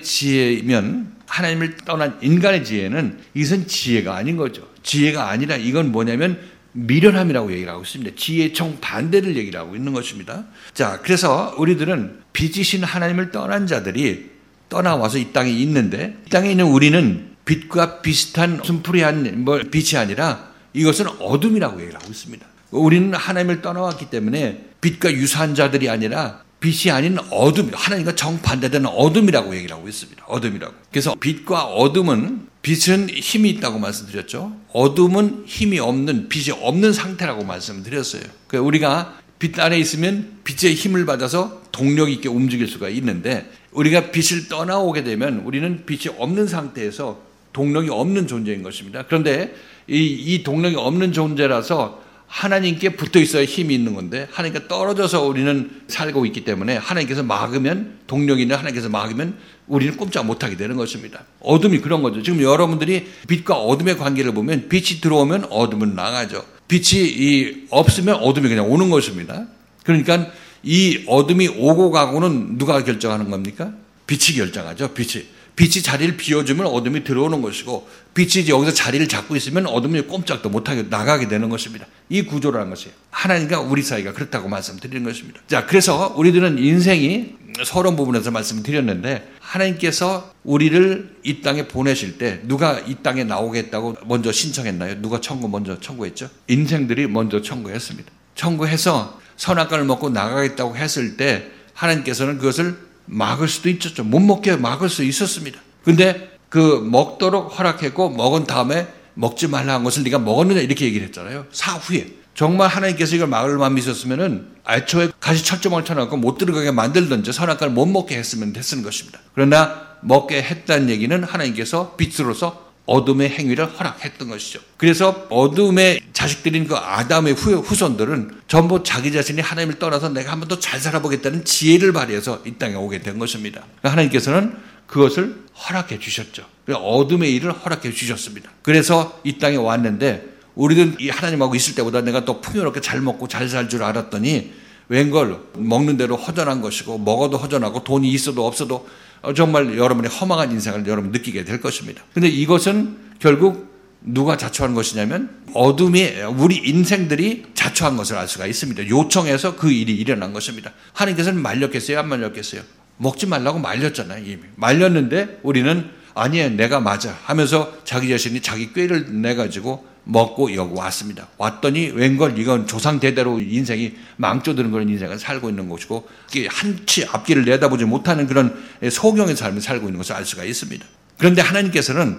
지혜면 하나님을 떠난 인간의 지혜는 이것은 지혜가 아닌 거죠. 지혜가 아니라 이건 뭐냐면 미련함이라고 얘기를 하고 있습니다. 지혜의 정반대를 얘기를 하고 있는 것입니다. 자, 그래서 우리들은 빛이신 하나님을 떠난 자들이 떠나와서 이 땅에 있는데, 이 땅에 있는 우리는 빛과 비슷한 순풀이한 뭐 빛이 아니라 이것은 어둠이라고 얘기를 하고 있습니다. 우리는 하나님을 떠나왔기 때문에 빛과 유사한 자들이 아니라 빛이 아닌 어둠, 하나님과 정반대되는 어둠이라고 얘기를 하고 있습니다. 어둠이라고. 그래서 빛과 어둠은, 빛은 힘이 있다고 말씀드렸죠. 어둠은 힘이 없는, 빛이 없는 상태라고 말씀드렸어요. 그러니까 우리가 빛 안에 있으면 빛의 힘을 받아서 동력 있게 움직일 수가 있는데, 우리가 빛을 떠나오게 되면 우리는 빛이 없는 상태에서 동력이 없는 존재인 것입니다. 그런데 이, 이 동력이 없는 존재라서 하나님께 붙어 있어야 힘이 있는 건데, 하나님께 떨어져서 우리는 살고 있기 때문에 하나님께서 막으면, 동력이 있는 하나님께서 막으면 우리는 꼼짝 못하게 되는 것입니다. 어둠이 그런 거죠. 지금 여러분들이 빛과 어둠의 관계를 보면 빛이 들어오면 어둠은 나가죠. 빛이 이 없으면 어둠이 그냥 오는 것입니다. 그러니까 이 어둠이 오고 가고는 누가 결정하는 겁니까? 빛이 결정하죠. 빛이. 빛이 자리를 비워주면 어둠이 들어오는 것이고, 빛이 여기서 자리를 잡고 있으면 어둠이 꼼짝도 못하게 나가게 되는 것입니다. 이 구조라는 것이에요. 하나님과 우리 사이가 그렇다고 말씀드리는 것입니다. 자, 그래서 우리들은 인생이 서론 부분에서 말씀드렸는데, 하나님께서 우리를 이 땅에 보내실 때 누가 이 땅에 나오겠다고 먼저 신청했나요? 누가 청구 먼저 청구했죠? 인생들이 먼저 청구했습니다. 청구해서 선악과를 먹고 나가겠다고 했을 때 하나님께서는 그것을 막을 수도 있었죠. 못 먹게 막을 수 있었습니다. 근데 그 먹도록 허락했고, 먹은 다음에 먹지 말라 한 것을 네가 먹었느냐 이렇게 얘기를 했잖아요. 사후에. 정말 하나님께서 이걸 막을 마음이 있었으면은 애초에 가시철조망을 쳐놓고 못 들어가게 만들든지 선악과를 못 먹게 했으면 됐는 것입니다. 그러나 먹게 했다는 얘기는 하나님께서 빛으로서 어둠의 행위를 허락했던 것이죠. 그래서 어둠의 자식들인 그 아담의 후, 후손들은 전부 자기 자신이 하나님을 떠나서 내가 한 번 더 잘 살아보겠다는 지혜를 발휘해서 이 땅에 오게 된 것입니다. 하나님께서는 그것을 허락해 주셨죠. 어둠의 일을 허락해 주셨습니다. 그래서 이 땅에 왔는데, 우리는 이 하나님하고 있을 때보다 내가 더 풍요롭게 잘 먹고 잘 살 줄 알았더니 웬걸 먹는 대로 허전한 것이고, 먹어도 허전하고 돈이 있어도 없어도 정말 여러분의 허망한 인생을 여러분 느끼게 될 것입니다. 근데 이것은 결국 누가 자초한 것이냐면 어둠이, 우리 인생들이 자초한 것을 알 수가 있습니다. 요청해서 그 일이 일어난 것입니다. 하나님께서는 말렸겠어요? 안 말렸겠어요? 먹지 말라고 말렸잖아요. 이미 말렸는데 우리는 아니에요, 내가 맞아 하면서 자기 자신이 자기 꾀를 내가지고 먹고 여기 왔습니다. 왔더니 웬걸 이건 조상 대대로 인생이 망쳐드는 그런 인생을 살고 있는 것이고, 한치 앞길을 내다보지 못하는 그런 소경의 삶을 살고 있는 것을 알 수가 있습니다. 그런데 하나님께서는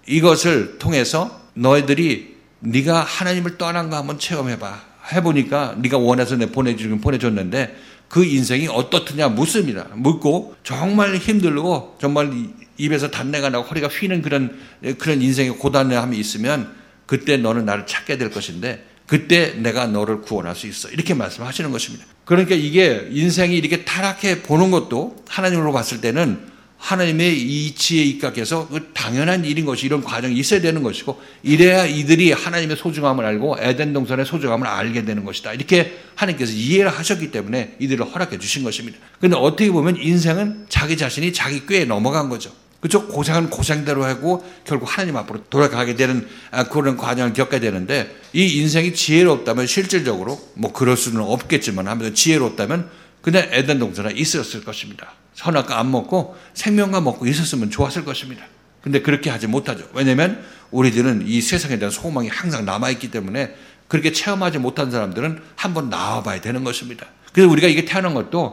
이것을 통해서 너희들이 네가 하나님을 떠난 거 한번 체험해봐. 해보니까 네가 원해서 내 보내주긴 보내줬는데 그 인생이 어떻느냐 묻습니다. 묻고 정말 힘들고 정말 입에서 단내가 나고 허리가 휘는 그런 그런 인생의 고단함이 있으면 그때 너는 나를 찾게 될 것인데 그때 내가 너를 구원할 수 있어. 이렇게 말씀하시는 것입니다. 그러니까 이게 인생이 이렇게 타락해 보는 것도 하나님으로 봤을 때는 하나님의 이치에 입각해서 그 당연한 일인 것이, 이런 과정이 있어야 되는 것이고, 이래야 이들이 하나님의 소중함을 알고 에덴 동산의 소중함을 알게 되는 것이다. 이렇게 하나님께서 이해를 하셨기 때문에 이들을 허락해 주신 것입니다. 그런데 어떻게 보면 인생은 자기 자신이 자기 꾀에 넘어간 거죠. 그렇죠? 고생은 고생대로 하고 결국 하나님 앞으로 돌아가게 되는 그런 과정을 겪게 되는데, 이 인생이 지혜롭다면 실질적으로 뭐 그럴 수는 없겠지만 하면서 지혜롭다면 그냥 에덴 동산에 있었을 것입니다. 선악과 안 먹고 생명과 먹고 있었으면 좋았을 것입니다. 근데 그렇게 하지 못하죠. 왜냐하면 우리들은 이 세상에 대한 소망이 항상 남아있기 때문에 그렇게 체험하지 못한 사람들은 한번 나와봐야 되는 것입니다. 그래서 우리가 이게 태어난 것도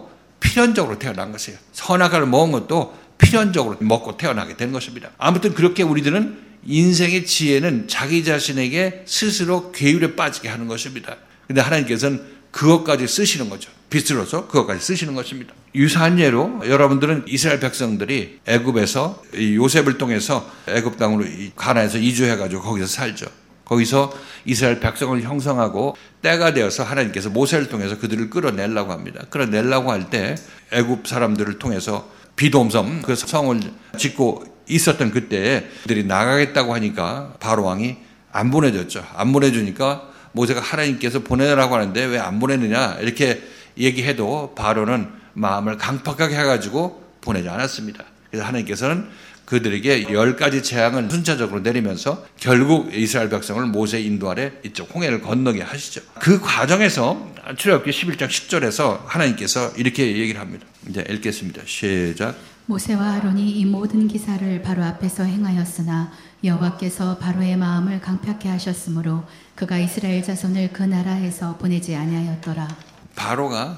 필연적으로 태어난 것이에요. 선악과를 먹은 것도 필연적으로 먹고 태어나게 된 것입니다. 아무튼 그렇게 우리들은 인생의 지혜는 자기 자신에게 스스로 괴율에 빠지게 하는 것입니다. 근데 하나님께서는 그것까지 쓰시는 거죠. 빛으로서 그것까지 쓰시는 것입니다. 유사한 예로 여러분들은 이스라엘 백성들이 애굽에서 요셉을 통해서 애굽 땅으로 가나안에서 이주해가지고 거기서 살죠. 거기서 이스라엘 백성을 형성하고 때가 되어서 하나님께서 모세를 통해서 그들을 끌어내려고 합니다. 끌어내려고 할 때 애굽 사람들을 통해서 비돔섬 그 성을 짓고 있었던 그때에 그들이 나가겠다고 하니까 바로 왕이 안 보내줬죠. 안 보내주니까 모세가 하나님께서 보내라고 하는데 왜 안 보내느냐 이렇게 얘기해도 바로는 마음을 강팍하게 해가지고 보내지 않았습니다. 그래서 하나님께서는 그들에게 열 가지 재앙을 순차적으로 내리면서 결국 이스라엘 백성을 모세 인도 아래 이쪽 홍해를 건너게 하시죠. 그 과정에서 출애굽기 십일 장 십 절에서 하나님께서 이렇게 얘기를 합니다. 이제 읽겠습니다. 시작. 모세와 아론이 이 모든 기사를 바로 앞에서 행하였으나 여호와께서 바로의 마음을 강팍해 하셨으므로 그가 이스라엘 자손을 그 나라에서 보내지 아니하였더라. 바로가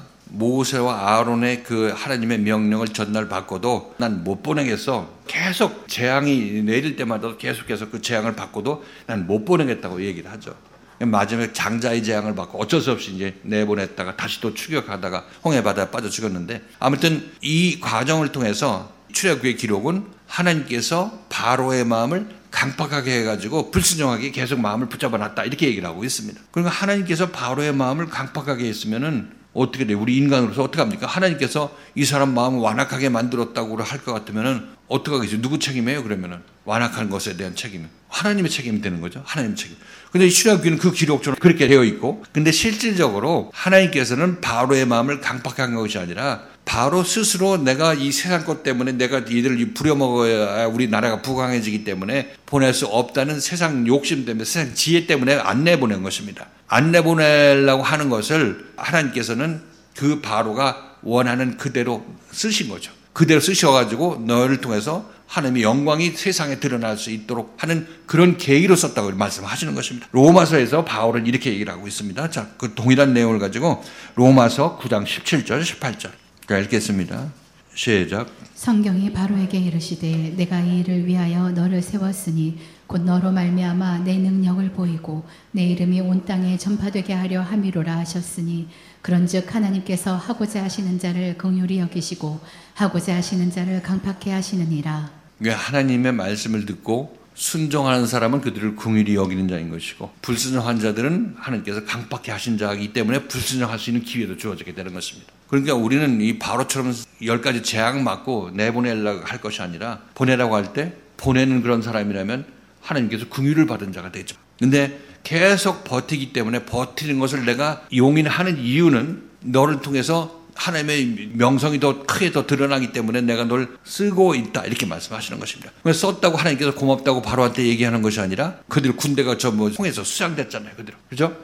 모세와 아론의 그 하나님의 명령을 전날 받고도 난 못 보내겠어. 계속 재앙이 내릴 때마다 계속해서 그 재앙을 받고도 난 못 보내겠다고 얘기를 하죠. 마지막에 장자의 재앙을 받고 어쩔 수 없이 이제 내보냈다가 다시 또 추격하다가 홍해 바다에 빠져 죽었는데 아무튼 이 과정을 통해서 출애굽기의 기록은 하나님께서 바로의 마음을 강팍하게 해가지고 불순종하게 계속 마음을 붙잡아 놨다 이렇게 얘기를 하고 있습니다. 그러니까 하나님께서 바로의 마음을 강팍하게 했으면은 어떻게 돼요? 우리 인간으로서 어떻게 합니까? 하나님께서 이 사람 마음을 완악하게 만들었다고 할 것 같으면은 어떻게 하겠어요? 누구 책임이에요? 그러면은 완악한 것에 대한 책임은 하나님의 책임이 되는 거죠. 하나님의 책임. 근데 출애굽기는 그 기록처럼 그렇게 되어 있고, 근데 실질적으로 하나님께서는 바로의 마음을 강팍한 것이 아니라 바로 스스로 내가 이 세상 것 때문에 내가 이들을 부려먹어야 우리 나라가 부강해지기 때문에 보낼 수 없다는 세상 욕심 때문에 세상 지혜 때문에 안 내보낸 것입니다. 안 내보내려고 하는 것을 하나님께서는 그 바로가 원하는 그대로 쓰신 거죠. 그대로 쓰셔가지고 너를 통해서 하나님의 영광이 세상에 드러날 수 있도록 하는 그런 계기로 썼다고 말씀하시는 것입니다. 로마서에서 바울은 이렇게 얘기를 하고 있습니다. 자, 그 동일한 내용을 가지고 로마서 구 장 십칠 절, 십팔 절 읽겠습니다. 시작. 성경이 바로에게 이르시되 내가 이 일을 위하여 너를 세웠으니 곧 너로 말미암아 내 능력을 보이고 내 이름이 온 땅에 전파되게 하려 함이로라 하셨으니 그런즉 하나님께서 하고자 하시는 자를 긍휼히 여기시고 하고자 하시는 자를 강팍해 하시느니라. 하나님의 말씀을 듣고 순종하는 사람은 그들을 긍휼히 여기는 자인 것이고 불순종한 자들은 하나님께서 강팍해 하신 자이기 때문에 불순종할 수 있는 기회도 주어지게 되는 것입니다. 그러니까 우리는 이 바로처럼 열 가지 재앙 맞고 내보내려고 할 것이 아니라 보내라고 할 때 보내는 그런 사람이라면 하나님께서 긍휼을 받은 자가 되죠. 근데 계속 버티기 때문에 버티는 것을 내가 용인하는 이유는 너를 통해서 하나님의 명성이 더 크게 더 드러나기 때문에 내가 널 쓰고 있다 이렇게 말씀하시는 것입니다. 그래서 썼다고 하나님께서 고맙다고 바로한테 얘기하는 것이 아니라 그들 군대가 저 뭐 홍해에서 수장됐잖아요. 그들 그죠?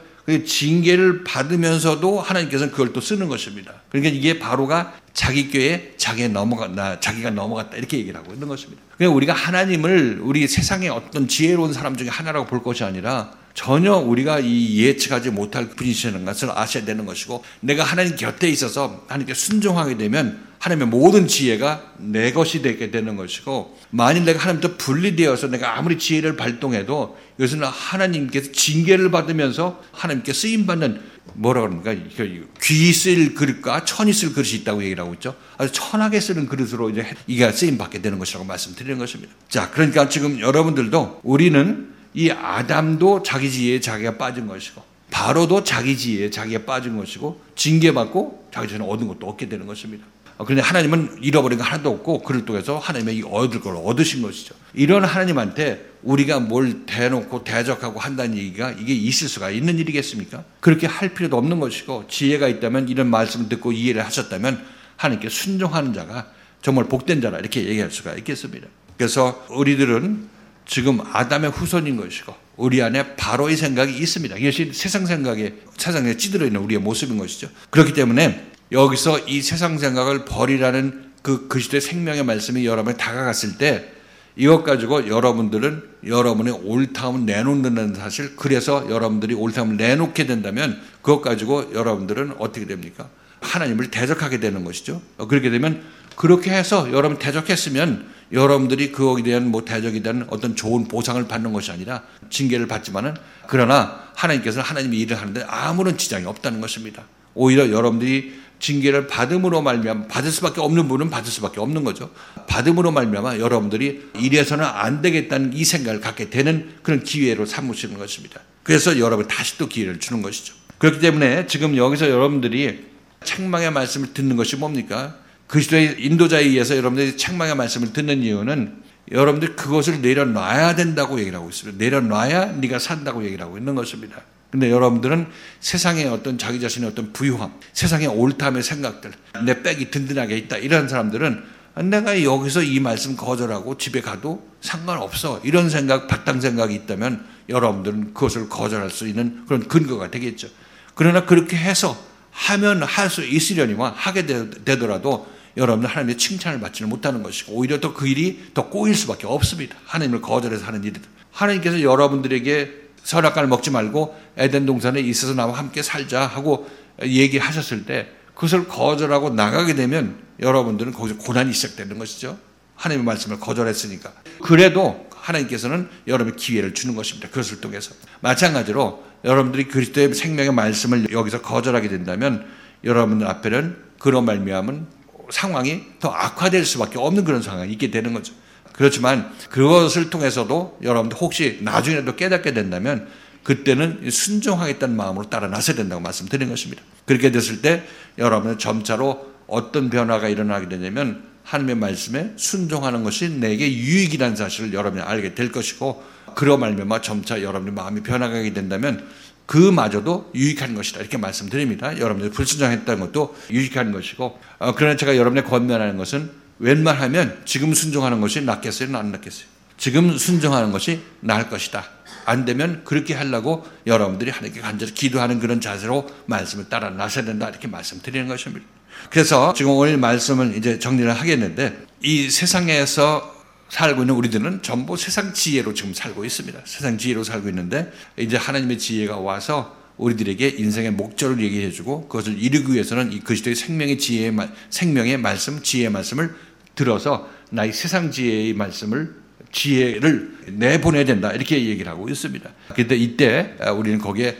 징계를 받으면서도 하나님께서는 그걸 또 쓰는 것입니다. 그러니까 이게 바로가 자기 꾀에 자기가 넘어갔다, 자기가 넘어갔다 이렇게 얘기를 하고 있는 것입니다. 그러니까 우리가 하나님을 우리 세상의 어떤 지혜로운 사람 중에 하나라고 볼 것이 아니라 전혀 우리가 이 예측하지 못할 분이시라는 것을 아셔야 되는 것이고 내가 하나님 곁에 있어서 하나님께 순종하게 되면 하나님의 모든 지혜가 내 것이 되게 되는 것이고 만일 내가 하나님부터 분리되어서 내가 아무리 지혜를 발동해도 이것은 하나님께서 징계를 받으면서 하나님께 쓰임받는 뭐라 그럽니까? 귀 쓸 그릇과 천이 쓸 그릇이 있다고 얘기를 하고 있죠. 아주 천하게 쓰는 그릇으로 이제 이게 쓰임받게 되는 것이라고 말씀드리는 것입니다. 자, 그러니까 지금 여러분들도 우리는 이 아담도 자기 지혜에 자기가 빠진 것이고 바로도 자기 지혜에 자기가 빠진 것이고 징계받고 자기 전에 얻은 것도 얻게 되는 것입니다. 그런데 하나님은 잃어버린 거 하나도 없고 그를 통해서 하나님의 얻을 걸 얻으신 것이죠. 이런 하나님한테 우리가 뭘 대놓고 대적하고 한다는 얘기가 이게 있을 수가 있는 일이겠습니까? 그렇게 할 필요도 없는 것이고 지혜가 있다면 이런 말씀을 듣고 이해를 하셨다면 하나님께 순종하는 자가 정말 복된 자라 이렇게 얘기할 수가 있겠습니다. 그래서 우리들은 지금 아담의 후손인 것이고 우리 안에 바로의 생각이 있습니다. 이것이 세상 생각에 세상에 찌들어 있는 우리의 모습인 것이죠. 그렇기 때문에 여기서 이 세상 생각을 버리라는 그 그리스도의 생명의 말씀이 여러분에 다가갔을 때 이것 가지고 여러분들은 여러분의 옳다움을 내놓는다는 사실, 그래서 여러분들이 옳다움을 내놓게 된다면 그것 가지고 여러분들은 어떻게 됩니까? 하나님을 대적하게 되는 것이죠. 그렇게 되면 그렇게 해서 여러분 대적했으면 여러분들이 그거에 대한 뭐 대적에 대한 어떤 좋은 보상을 받는 것이 아니라 징계를 받지만은 그러나 하나님께서는 하나님의 일을 하는데 아무런 지장이 없다는 것입니다. 오히려 여러분들이 징계를 받음으로 말미암아 받을 수밖에 없는 분은 받을 수밖에 없는 거죠. 받음으로 말미암아 여러분들이 이래서는 안 되겠다는 이 생각을 갖게 되는 그런 기회로 삼으시는 것입니다. 그래서 여러분 다시 또 기회를 주는 것이죠. 그렇기 때문에 지금 여기서 여러분들이 책망의 말씀을 듣는 것이 뭡니까? 그리스도의 인도자에 의해서 여러분들이 책망의 말씀을 듣는 이유는 여러분들이 그것을 내려놔야 된다고 얘기를 하고 있습니다. 내려놔야 네가 산다고 얘기를 하고 있는 것입니다. 근데 여러분들은 세상의 어떤 자기 자신의 어떤 부유함, 세상의 옳다함의 생각들, 내 백이 든든하게 있다 이런 사람들은 내가 여기서 이 말씀 거절하고 집에 가도 상관없어 이런 생각, 바탕 생각이 있다면 여러분들은 그것을 거절할 수 있는 그런 근거가 되겠죠. 그러나 그렇게 해서 하면 할 수 있으려니와 하게 되더라도 여러분들 하나님의 칭찬을 받지는 못하는 것이고 오히려 또 그 일이 더 꼬일 수밖에 없습니다. 하나님을 거절해서 하는 일이들. 하나님께서 여러분들에게 선악과를 먹지 말고 에덴 동산에 있어서 나와 함께 살자 하고 얘기하셨을 때 그것을 거절하고 나가게 되면 여러분들은 거기서 고난이 시작되는 것이죠. 하나님의 말씀을 거절했으니까. 그래도 하나님께서는 여러분의 기회를 주는 것입니다. 그것을 통해서. 마찬가지로 여러분들이 그리스도의 생명의 말씀을 여기서 거절하게 된다면 여러분들 앞에는 그런 말미암은 상황이 더 악화될 수밖에 없는 그런 상황이 있게 되는 거죠. 그렇지만 그것을 통해서도 여러분들 혹시 나중에라도 깨닫게 된다면 그때는 순종하겠다는 마음으로 따라 나서야 된다고 말씀드린 것입니다. 그렇게 됐을 때 여러분은 점차로 어떤 변화가 일어나게 되냐면 하나님의 말씀에 순종하는 것이 내게 유익이라는 사실을 여러분이 알게 될 것이고 그로 말미암아 점차 여러분의 마음이 변화가게 된다면 그마저도 유익한 것이다 이렇게 말씀드립니다. 여러분들이 불순종했다는 것도 유익한 것이고 어, 그러나 제가 여러분의 권면하는 것은 웬만하면 지금 순종하는 것이 낫겠어요? 안 낫겠어요? 지금 순종하는 것이 나을 것이다. 안 되면 그렇게 하려고 여러분들이 하나님께 간절히 기도하는 그런 자세로 말씀을 따라 나서야 된다 이렇게 말씀드리는 것입니다. 그래서 지금 오늘 말씀을 이제 정리를 하겠는데 이 세상에서 살고 있는 우리들은 전부 세상 지혜로 지금 살고 있습니다. 세상 지혜로 살고 있는데 이제 하나님의 지혜가 와서 우리들에게 인생의 목적을 얘기해주고 그것을 이루기 위해서는 이 그리스도의 생명의 지혜의 생명의 말씀, 지혜의 말씀을 들어서 나의 세상 지혜의 말씀을 지혜를 내보내야 된다 이렇게 얘기를 하고 있습니다. 그런데 이때 우리는 거기에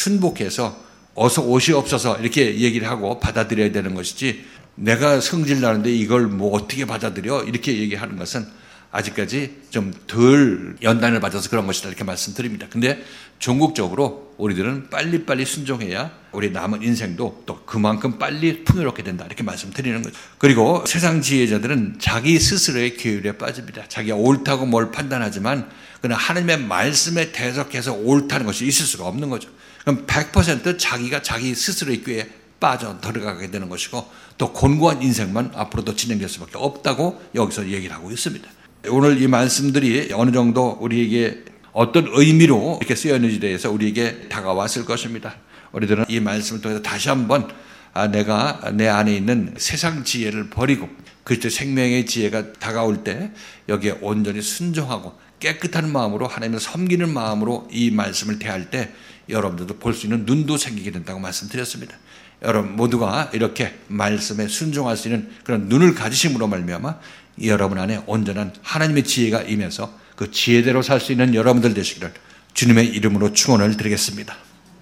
순복해서 어서 오시옵소서 이렇게 얘기를 하고 받아들여야 되는 것이지 내가 성질 나는데 이걸 뭐 어떻게 받아들여 이렇게 얘기하는 것은 아직까지 좀 덜 연단을 받아서 그런 것이다 이렇게 말씀드립니다. 근데 종국적으로 우리들은 빨리빨리 순종해야 우리 남은 인생도 또 그만큼 빨리 풍요롭게 된다 이렇게 말씀드리는 거죠. 그리고 세상 지혜자들은 자기 스스로의 계율에 빠집니다. 자기가 옳다고 뭘 판단하지만 그러나 하나님의 말씀에 대적해서 옳다는 것이 있을 수가 없는 거죠. 그럼 백 퍼센트 자기가 자기 스스로의 꾀에 빠져 들어가게 되는 것이고 또 곤고한 인생만 앞으로도 진행될 수밖에 없다고 여기서 얘기를 하고 있습니다. 오늘 이 말씀들이 어느 정도 우리에게 어떤 의미로 이렇게 쓰여있는지에 대해서 우리에게 다가왔을 것입니다. 우리들은 이 말씀을 통해서 다시 한번 아, 내가 내 안에 있는 세상 지혜를 버리고 그리스도 생명의 지혜가 다가올 때 여기에 온전히 순종하고 깨끗한 마음으로 하나님을 섬기는 마음으로 이 말씀을 대할 때 여러분들도 볼 수 있는 눈도 생기게 된다고 말씀드렸습니다. 여러분 모두가 이렇게 말씀에 순종할 수 있는 그런 눈을 가지심으로 말미암아 여러분 안에 온전한 하나님의 지혜가 임해서 그 지혜대로 살 수 있는 여러분들 되시기를 주님의 이름으로 축원을 드리겠습니다.